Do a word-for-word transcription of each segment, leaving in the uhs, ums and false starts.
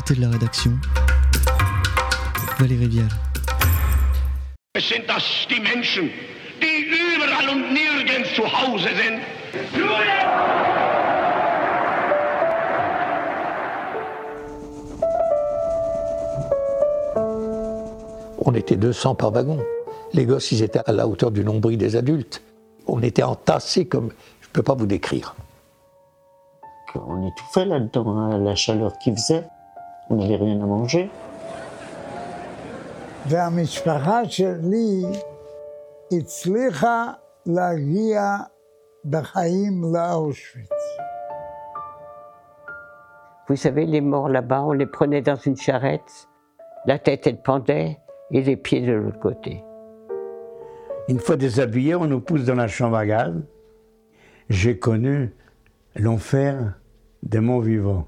L'invité de la rédaction, Valérie Vial. Es sind das die Menschen, die überall und nirgends zu Hause sind. On était deux cents par wagon. Les gosses, ils étaient à la hauteur du nombril des adultes. On était entassés comme... Je ne peux pas vous décrire. On étouffait là-dedans, hein, la chaleur qu'il faisait. On n'avait rien à manger. והמשפחה שלי הצליחה להגיע בחיים לאושוויץ. Vous savez, les morts là-bas, on les prenait dans une charrette, la tête elle pendait et les pieds de l'autre côté. Une fois déshabillés, on nous pousse dans la chambre à gaz. J'ai connu l'enfer des morts vivants.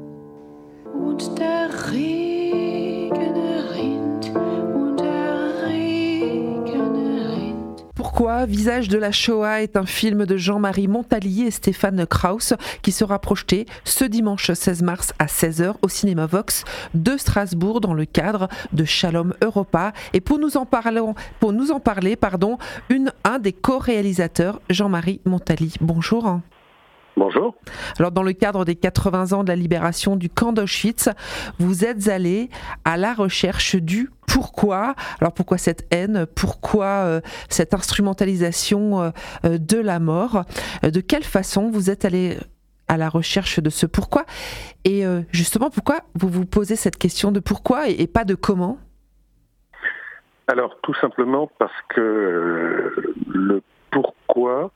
Pourquoi Visage de la Shoah est un film de Jean-Marie Montali et Stéphane Krauss qui sera projeté ce dimanche seize mars à seize heures au cinéma Vox de Strasbourg dans le cadre de Shalom Europa. Et pour nous en parler, pour nous en parler pardon, une, un des co-réalisateurs, Jean-Marie Montali. Bonjour. Bonjour. Alors, dans le cadre des quatre-vingts ans de la libération du camp d'Auschwitz, vous êtes allé à la recherche du pourquoi. Alors, pourquoi cette haine ? Pourquoi euh, cette instrumentalisation euh, de la mort ? euh, De quelle façon vous êtes allé à la recherche de ce pourquoi ? Et euh, justement, pourquoi vous vous posez cette question de pourquoi et, et pas de comment ? Alors, tout simplement parce que euh, le pourquoi...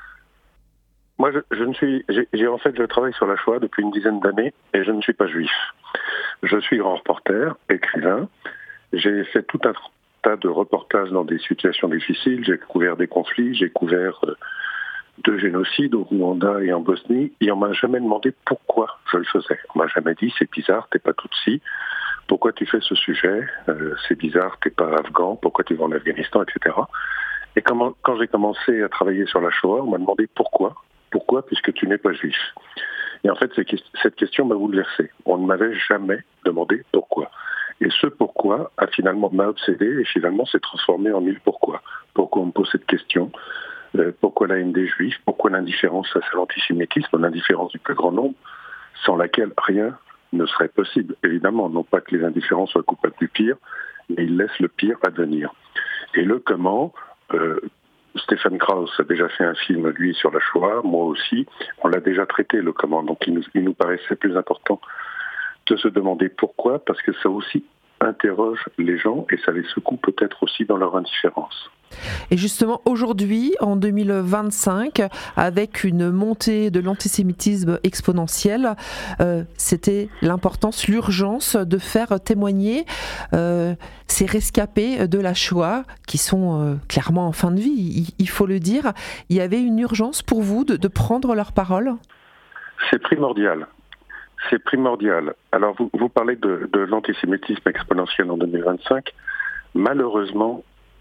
Moi, je, je ne suis, j'ai, j'ai en fait, je travaille sur la Shoah depuis une dizaine d'années et je ne suis pas juif. Je suis grand reporter, écrivain. J'ai fait tout un tas de reportages dans des situations difficiles. J'ai couvert des conflits, j'ai couvert euh, deux génocides au Rwanda et en Bosnie. Et on m'a jamais demandé pourquoi je le faisais. On m'a jamais dit c'est bizarre, t'es pas Tutsi. Pourquoi tu fais ce sujet euh, C'est bizarre, t'es pas afghan. Pourquoi tu vas en Afghanistan, et cetera. Et quand, quand j'ai commencé à travailler sur la Shoah, on m'a demandé pourquoi. Pourquoi ? Puisque tu n'es pas juif. Et en fait, cette question m'a bouleversé. On ne m'avait jamais demandé pourquoi. Et ce pourquoi a finalement m'a obsédé et finalement s'est transformé en mille pourquoi. Pourquoi on me pose cette question ? euh, Pourquoi la haine des juifs ? Pourquoi l'indifférence face à l'antisémitisme, l'indifférence du plus grand nombre, sans laquelle rien ne serait possible ? Évidemment, non pas que les indifférents soient coupables du pire, mais ils laissent le pire advenir. Et le comment... Euh, Stéphane Krauss a déjà fait un film, lui, sur la Shoah, moi aussi. On l'a déjà traité, le comment. Donc il nous, il nous paraissait plus important de se demander pourquoi, parce que ça aussi interroge les gens et ça les secoue peut-être aussi dans leur indifférence. Et justement, aujourd'hui, en deux mille vingt-cinq, avec une montée de l'antisémitisme exponentielle, euh, c'était l'importance, l'urgence de faire témoigner euh, ces rescapés de la Shoah, qui sont euh, clairement en fin de vie, il, il faut le dire. Il y avait une urgence pour vous de, de prendre leur parole ? C'est primordial. C'est primordial. Alors, vous, vous parlez de, de l'antisémitisme exponentiel en deux mille vingt-cinq. Malheureusement,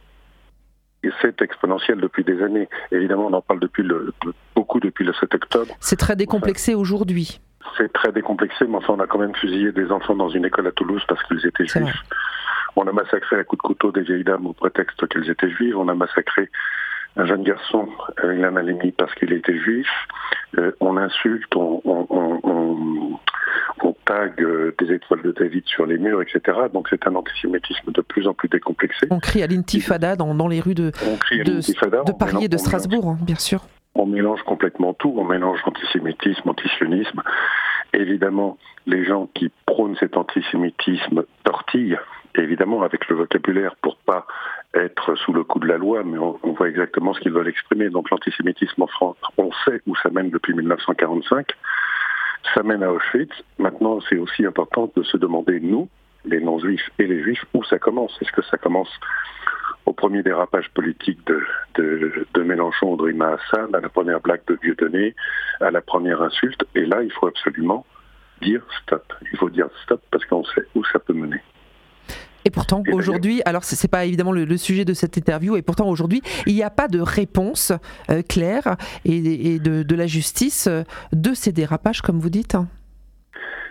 et c'est exponentiel depuis des années. Évidemment, on en parle depuis le, de, beaucoup depuis le sept octobre. C'est très décomplexé enfin, aujourd'hui. C'est très décomplexé, mais enfin, on a quand même fusillé des enfants dans une école à Toulouse parce qu'ils étaient c'est juifs. Vrai. On a massacré à coups de couteau des vieilles dames au prétexte qu'elles étaient juives. On a massacré un jeune garçon, Ilan Halimi, parce qu'il était juif. Euh, on insulte, on, on, on, on, on tag euh, des étoiles de David sur les murs, et cetera. Donc c'est un antisémitisme de plus en plus décomplexé. On crie à l'intifada dans, dans les rues de, de, de Paris et de Strasbourg, hein, bien sûr. On mélange complètement tout, on mélange antisémitisme, antisionisme. Évidemment, les gens qui prônent cet antisémitisme tortillent, évidemment avec le vocabulaire pour pas être sous le coup de la loi, mais on, on voit exactement ce qu'ils veulent exprimer. Donc l'antisémitisme en France, on sait où ça mène depuis dix-neuf cent quarante-cinq, ça mène à Auschwitz. Maintenant, c'est aussi important de se demander, nous, les non-juifs et les juifs, où ça commence. Est-ce que ça commence au premier dérapage politique de, de, de Mélenchon ou de Rima Hassan, à la première blague de Dieudonné, à la première insulte? Et là, il faut absolument dire stop. Il faut dire stop parce qu'on sait où ça peut mener. Et pourtant, et aujourd'hui, alors c'est, c'est pas évidemment le, le sujet de cette interview, et pourtant aujourd'hui, il n'y a pas de réponse euh, claire et, et de, de la justice euh, de ces dérapages, comme vous dites.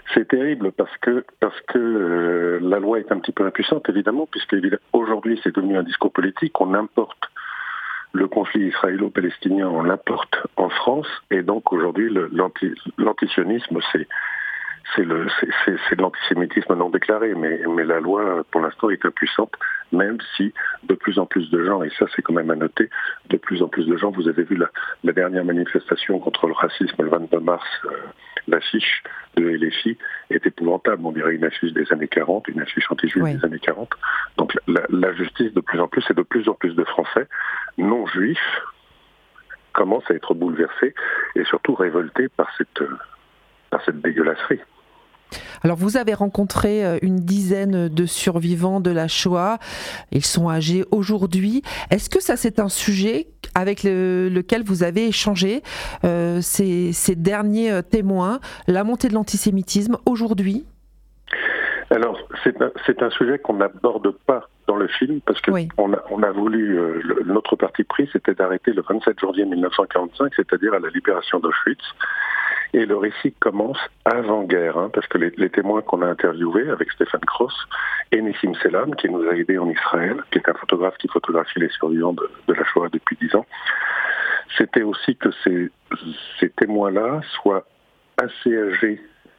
C'est terrible parce que, parce que euh, la loi est un petit peu impuissante, évidemment, puisque aujourd'hui c'est devenu un discours politique. On importe le conflit israélo-palestinien, on l'importe en France, et donc aujourd'hui le, l'anti, l'antisionisme, c'est, c'est, le, c'est, c'est, c'est de l'antisémitisme non déclaré, mais, mais la loi pour l'instant est impuissante, même si de plus en plus de gens, et ça c'est quand même à noter, de plus en plus de gens, vous avez vu la, la dernière manifestation contre le racisme le vingt-deux mars, euh, l'affiche de L F I est épouvantable, on dirait une affiche des années quarante, une affiche anti-juive oui. des années quarante. Donc la, la justice de plus en plus, et de plus en plus de Français non juifs commencent à être bouleversés et surtout révoltés par cette, par cette dégueulasserie. Alors vous avez rencontré une dizaine de survivants de la Shoah, ils sont âgés aujourd'hui. Est-ce que ça c'est un sujet avec le, lequel vous avez échangé, euh, ces, ces derniers témoins, la montée de l'antisémitisme aujourd'hui ? Alors c'est un, c'est un sujet qu'on n'aborde pas dans le film parce que oui. on, a, on a voulu, euh, le, notre parti pris c'était d'arrêter le vingt-sept janvier mille neuf cent quarante-cinq, c'est-à-dire à la libération d'Auschwitz. Et le récit commence avant-guerre, hein, parce que les, les témoins qu'on a interviewés avec Stéphane Cross et Nissim Selam, qui nous a aidés en Israël, qui est un photographe qui photographie les survivants de, de la Shoah depuis dix ans, c'était aussi que ces, ces témoins-là soient assez âgés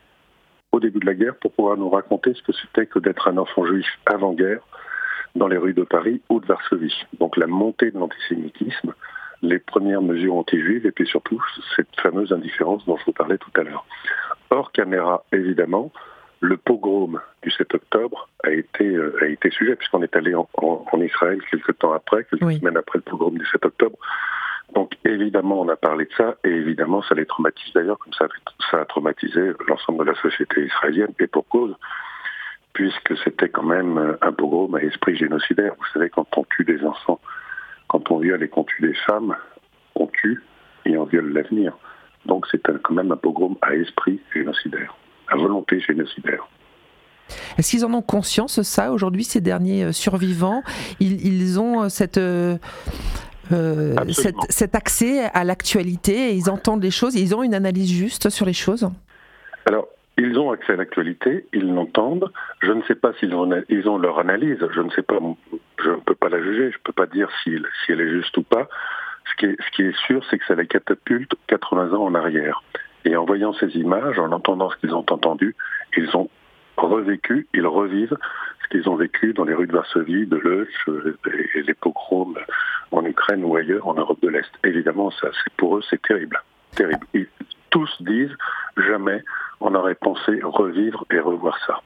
au début de la guerre pour pouvoir nous raconter ce que c'était que d'être un enfant juif avant-guerre dans les rues de Paris ou de Varsovie. Donc la montée de l'antisémitisme, les premières mesures anti-juives et puis surtout cette fameuse indifférence dont je vous parlais tout à l'heure. Hors caméra, évidemment, le pogrom du sept octobre a été, euh, a été sujet, puisqu'on est allé en, en, en Israël quelques temps après, quelques oui. semaines après le pogrom du sept octobre. Donc évidemment, on a parlé de ça, et évidemment, ça les traumatise d'ailleurs, comme ça, ça a traumatisé l'ensemble de la société israélienne, et pour cause, puisque c'était quand même un pogrom à esprit génocidaire. Vous savez, quand on tue des enfants, quand on viole et qu'on tue des femmes, on tue et on viole l'avenir. Donc c'est un, quand même un pogrom à esprit génocidaire, à volonté génocidaire. Est-ce qu'ils en ont conscience, ça, aujourd'hui, ces derniers survivants ? Ils, ils ont cette, euh, cette, cet accès à l'actualité, et ils entendent les choses, et ils ont une analyse juste sur les choses ? Alors, ils ont accès à l'actualité, ils l'entendent. Je ne sais pas s'ils ont, ils ont leur analyse, je ne sais pas, je ne peux pas la juger, je ne peux pas dire si, si elle est juste ou pas. Ce qui est, ce qui est sûr, c'est que ça les catapulte quatre-vingts ans en arrière. Et en voyant ces images, en entendant ce qu'ils ont entendu, ils ont revécu, ils revivent ce qu'ils ont vécu dans les rues de Varsovie, de Lodz, et les pogroms en Ukraine ou ailleurs, en Europe de l'Est. Évidemment, ça, c'est, pour eux, c'est terrible. Terrible. Ils, tous disent, jamais on aurait pensé revivre et revoir ça.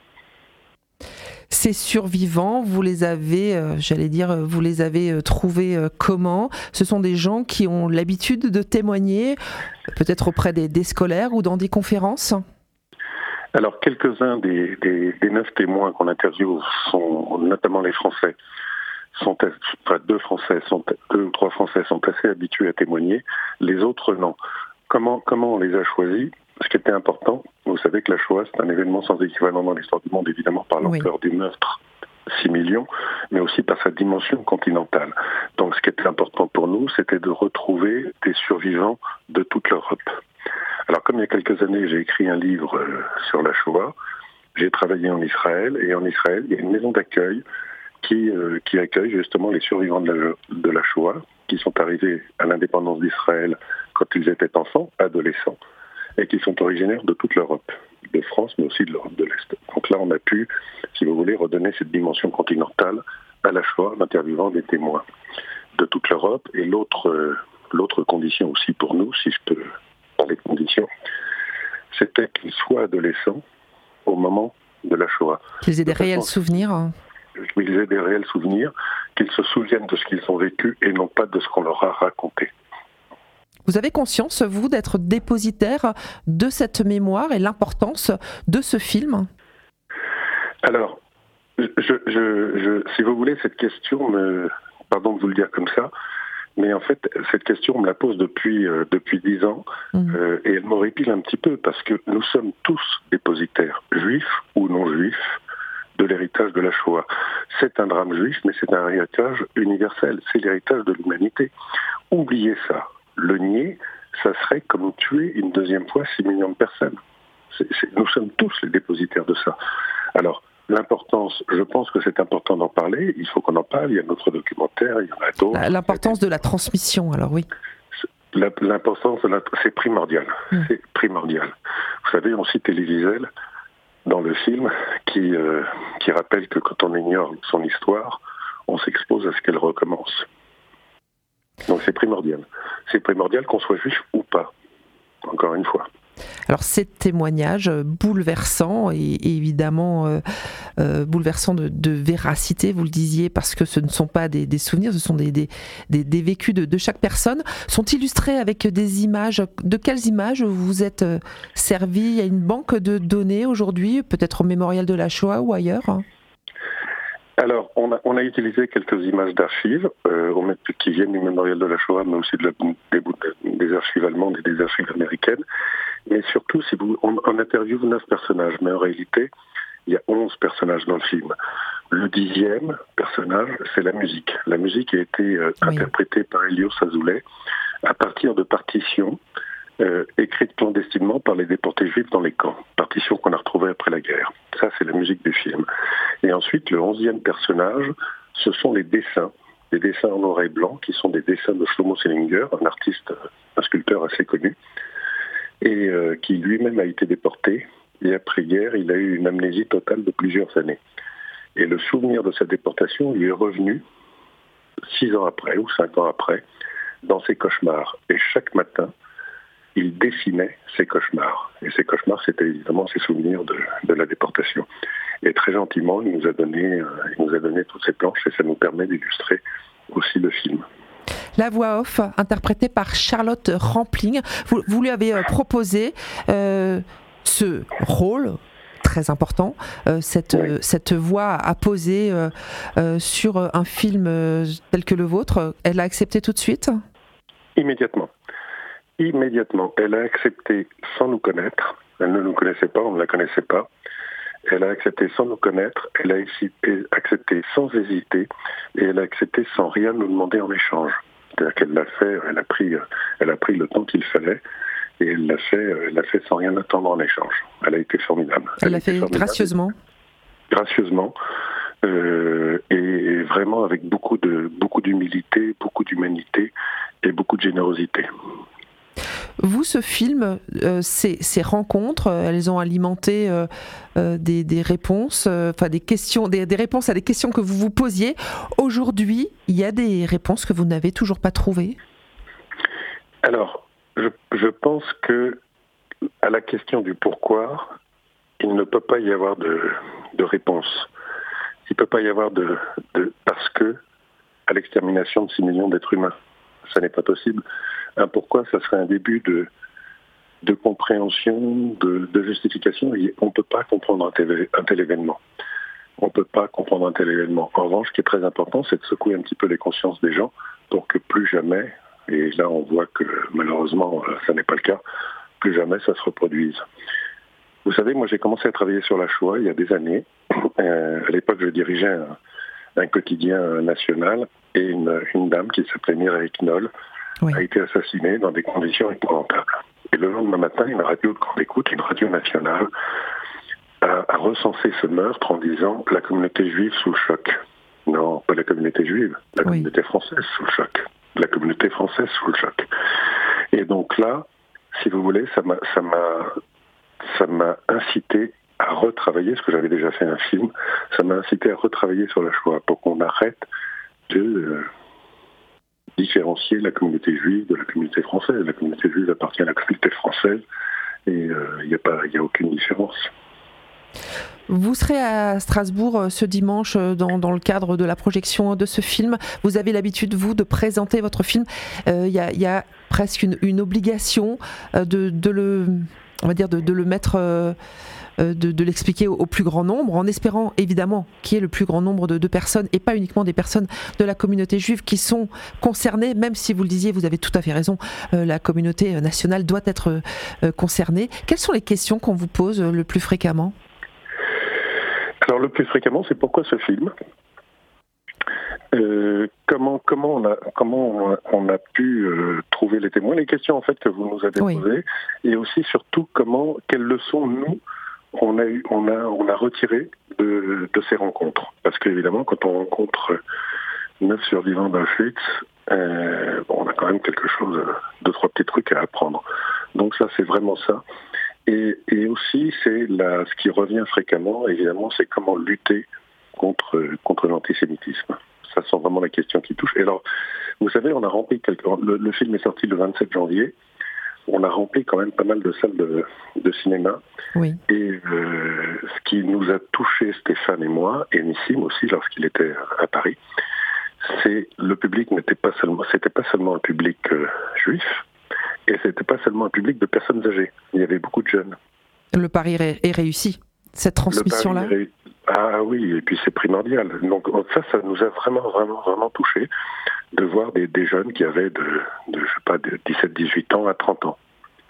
Ces survivants, vous les avez, euh, j'allais dire, vous les avez euh, trouvés euh, comment ? Ce sont des gens qui ont l'habitude de témoigner, peut-être auprès des, des scolaires ou dans des conférences ? Alors, quelques-uns des, des, des neuf témoins qu'on interviewe sont, notamment les Français, sont, enfin, deux Français, sont, deux ou trois Français sont assez habitués à témoigner, les autres non. Comment, comment on les a choisis ? Ce qui était important, vous savez que la Shoah, c'est un événement sans équivalent dans l'histoire du monde, évidemment par l'ampleur oui. du meurtre, six millions, mais aussi par sa dimension continentale. Donc ce qui était important pour nous, c'était de retrouver des survivants de toute l'Europe. Alors comme il y a quelques années, j'ai écrit un livre euh, sur la Shoah, j'ai travaillé en Israël, et en Israël, il y a une maison d'accueil qui, euh, qui accueille justement les survivants de la, de la Shoah, qui sont arrivés à l'indépendance d'Israël quand ils étaient enfants, adolescents, et qui sont originaires de toute l'Europe, de France, mais aussi de l'Europe de l'Est. Donc là, on a pu, si vous voulez, redonner cette dimension continentale à la Shoah en interviewant des témoins de toute l'Europe. Et l'autre, euh, l'autre condition aussi pour nous, si je peux parler de conditions, c'était qu'ils soient adolescents au moment de la Shoah. Qu'ils aient des réels souvenirs. Qu'ils aient des réels souvenirs, qu'ils se souviennent de ce qu'ils ont vécu et non pas de ce qu'on leur a raconté. Vous avez conscience, vous, d'être dépositaire de cette mémoire et l'importance de ce film ? Alors, je, je, je, si vous voulez, cette question, me, pardon de vous le dire comme ça, mais en fait, cette question, on me la pose depuis euh, depuis dix ans, mmh. euh, et elle m'horripile un petit peu, parce que nous sommes tous dépositaires, juifs ou non juifs, de l'héritage de la Shoah. C'est un drame juif, mais c'est un héritage universel, c'est l'héritage de l'humanité. Oubliez ça. Le nier, ça serait comme tuer une deuxième fois six millions de personnes. C'est, c'est, nous sommes tous les dépositaires de ça. Alors, l'importance, je pense que c'est important d'en parler, il faut qu'on en parle, il y a notre documentaire, il y en a d'autres. L'importance de la transmission, alors oui. L'importance, de la, c'est primordial, mmh. c'est primordial. Vous savez, on cite Elie Wiesel dans le film qui, euh, qui rappelle que quand on ignore son histoire, on s'expose à ce qu'elle recommence. Donc c'est primordial. C'est primordial qu'on soit juif ou pas, encore une fois. Alors ces témoignages bouleversants et, et évidemment euh, euh, bouleversants de, de véracité, vous le disiez, parce que ce ne sont pas des, des souvenirs, ce sont des, des, des, des vécus de, de chaque personne, sont illustrés avec des images. De quelles images vous vous êtes euh, servi? Il y a une banque de données aujourd'hui, peut-être au Mémorial de la Shoah ou ailleurs? Alors, on a, on a utilisé quelques images d'archives euh, qui viennent du Mémorial de la Shoah, mais aussi de la, des, des archives allemandes et des archives américaines. Mais surtout, si vous, on, on interviewe neuf personnages, mais en réalité, il y a onze personnages dans le film. Le dixième personnage, c'est la musique. La musique a été euh, oui. interprétée par Elios Azoulay à partir de partitions euh, écrites clandestinement par les déportés juifs dans les camps. Partitions qu'on a retrouvées après la guerre. Ça, c'est la musique du film. Et ensuite, le onzième personnage, ce sont les dessins. Des dessins en noir et blanc, qui sont des dessins de Shlomo Selinger, un artiste, un sculpteur assez connu, et euh, qui lui-même a été déporté. Et après-guerre, il a eu une amnésie totale de plusieurs années. Et le souvenir de sa déportation lui est revenu six ans après, ou cinq ans après, dans ses cauchemars. Et chaque matin, il dessinait ses cauchemars. Et ces cauchemars, c'était évidemment ses souvenirs de, de la déportation. Et très gentiment, il nous a donné, euh, il nous a donné toutes ces planches et ça nous permet d'illustrer aussi le film. La voix off, interprétée par Charlotte Rampling. Vous, vous lui avez euh, proposé euh, ce rôle très important, euh, cette, oui. euh, cette voix à poser euh, euh, sur un film euh, tel que le vôtre. Elle a accepté tout de suite ? Immédiatement. Immédiatement. Elle a accepté sans nous connaître. Elle ne nous connaissait pas, on ne la connaissait pas. Elle a accepté sans nous connaître, elle a accepté sans hésiter, et elle a accepté sans rien nous demander en échange. C'est-à-dire qu'elle l'a fait, elle a pris, elle a pris le temps qu'il fallait, et elle l'a fait, elle l'a fait sans rien attendre en échange. Elle a été formidable. Elle l'a fait formidable, gracieusement. Gracieusement, euh, et vraiment avec beaucoup de, beaucoup d'humilité, beaucoup d'humanité et beaucoup de générosité. Vous, ce film, euh, ces, ces rencontres, euh, elles ont alimenté euh, euh, des, des réponses, euh, enfin des questions, des, des réponses à des questions que vous vous posiez. Aujourd'hui, il y a des réponses que vous n'avez toujours pas trouvées. Alors, je, je pense que à la question du pourquoi, il ne peut pas y avoir de, de réponse. Il ne peut pas y avoir de, de parce que à l'extermination de six millions d'êtres humains, ça n'est pas possible. Un pourquoi, ça serait un début de, de compréhension, de, de justification. On ne peut pas comprendre un tel, un tel événement. On ne peut pas comprendre un tel événement. En revanche, ce qui est très important, c'est de secouer un petit peu les consciences des gens pour que plus jamais, et là on voit que malheureusement ça n'est pas le cas, plus jamais ça se reproduise. Vous savez, moi j'ai commencé à travailler sur la Shoah il y a des années. Euh, à l'époque, je dirigeais un, un quotidien national et une, une dame qui s'appelait Mireille Knoll oui. a été assassinée dans des conditions épouvantables. Et le lendemain matin, une radio de grande écoute, une radio nationale, a, a recensé ce meurtre en disant « la communauté juive sous le choc ». Non, pas la communauté juive, la oui. communauté française sous le choc. La communauté française sous le choc. Et donc là, si vous voulez, ça m'a, ça m'a, ça m'a incité à retravailler, parce que j'avais déjà fait un film, ça m'a incité à retravailler sur la Shoah pour qu'on arrête de euh, différencier la communauté juive de la communauté française. La communauté juive appartient à la communauté française et il euh, n'y a pas, il n'y a aucune différence. Vous serez à Strasbourg ce dimanche dans, dans le cadre de la projection de ce film. Vous avez l'habitude, vous, de présenter votre film. Il euh, y, y a presque une, une obligation de, de, le, on va dire de, de le mettre, euh, de, de l'expliquer au, au plus grand nombre, en espérant évidemment qu'il y ait le plus grand nombre de, de personnes, et pas uniquement des personnes de la communauté juive qui sont concernées, même si vous le disiez, vous avez tout à fait raison, euh, la communauté nationale doit être euh, concernée. Quelles sont les questions qu'on vous pose le plus fréquemment ? Alors le plus fréquemment, c'est pourquoi ce film ? Euh, comment comment on a comment on a, on a pu euh, trouver les témoins, les questions en fait que vous nous avez Oui. posées, et aussi surtout comment quelles leçons nous on a eu on a on a retiré de, de ces rencontres, parce qu'évidemment quand on rencontre neuf survivants d'Auschwitz, euh, bon, on a quand même quelque chose, deux trois petits trucs à apprendre. Donc ça c'est vraiment ça. Et, et aussi c'est la, ce qui revient fréquemment évidemment, c'est comment lutter contre contre l'antisémitisme. Ça sent vraiment la question qui touche. Et alors, vous savez, on a rempli quelques... le, le film est sorti le vingt-sept janvier. On a rempli quand même pas mal de salles de, de cinéma. Oui. Et euh, ce qui nous a touché, Stéphane et moi, et Nissim aussi, lorsqu'il était à Paris, c'est le public n'était pas seulement, c'était pas seulement un public euh, juif, et c'était pas seulement un public de personnes âgées. Il y avait beaucoup de jeunes. Le pari est, est réussi, cette transmission-là. Le pari est ré... Ah oui, et puis c'est primordial. Donc ça, ça nous a vraiment, vraiment, vraiment touché de voir des, des jeunes qui avaient de, de, je sais pas, de dix-sept dix-huit ans à trente ans.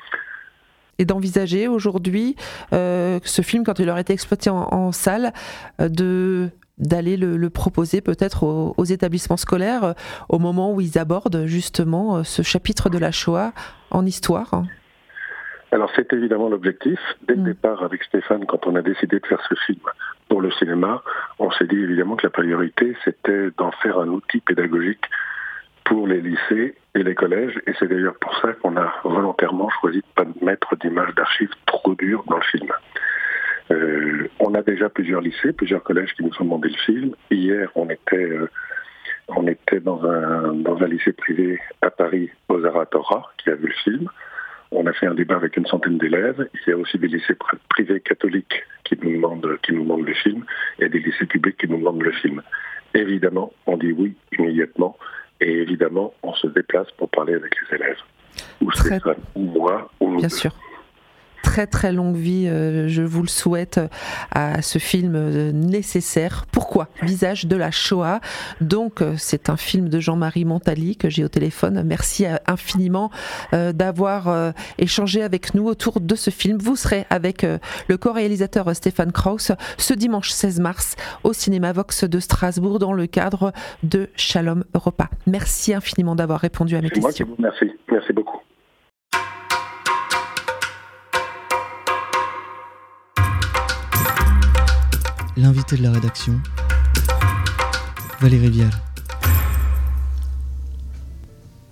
Et d'envisager aujourd'hui euh, ce film, quand il aurait été exploité en, en salle, euh, de... d'aller le, le proposer peut-être aux, aux établissements scolaires euh, au moment où ils abordent justement euh, ce chapitre de la Shoah en histoire. Alors c'est évidemment l'objectif. Dès le mmh. départ avec Stéphane, quand on a décidé de faire ce film pour le cinéma, on s'est dit évidemment que la priorité c'était d'en faire un outil pédagogique pour les lycées et les collèges, et c'est d'ailleurs pour ça qu'on a volontairement choisi de ne pas mettre d'images d'archives trop dures dans le film. Euh, on a déjà plusieurs lycées, plusieurs collèges qui nous ont demandé le film. Hier, on était, euh, on était dans un, dans un lycée privé à Paris, aux Aratora, qui a vu le film. On a fait un débat avec une centaine d'élèves. Il y a aussi des lycées privés catholiques qui nous demandent, qui nous demandent le film, et des lycées publics qui nous demandent le film. Évidemment, on dit oui immédiatement, et évidemment, on se déplace pour parler avec les élèves. Ou Très... Stéphane, ou moi, ou nous Bien deux. sûr. Très très longue vie, euh, je vous le souhaite, à ce film euh, nécessaire. Pourquoi ? Visage de la Shoah. Donc euh, c'est un film de Jean-Marie Montali que j'ai au téléphone. Merci euh, infiniment euh, d'avoir euh, échangé avec nous autour de ce film. Vous serez avec euh, le co-réalisateur Stéphane Krauss ce dimanche seize mars au Cinéma Vox de Strasbourg dans le cadre de Shalom Europa. Merci infiniment d'avoir répondu à mes C'est questions. Moi qui vous remercie. Merci beaucoup. L'invité de la rédaction, Valérie Vial.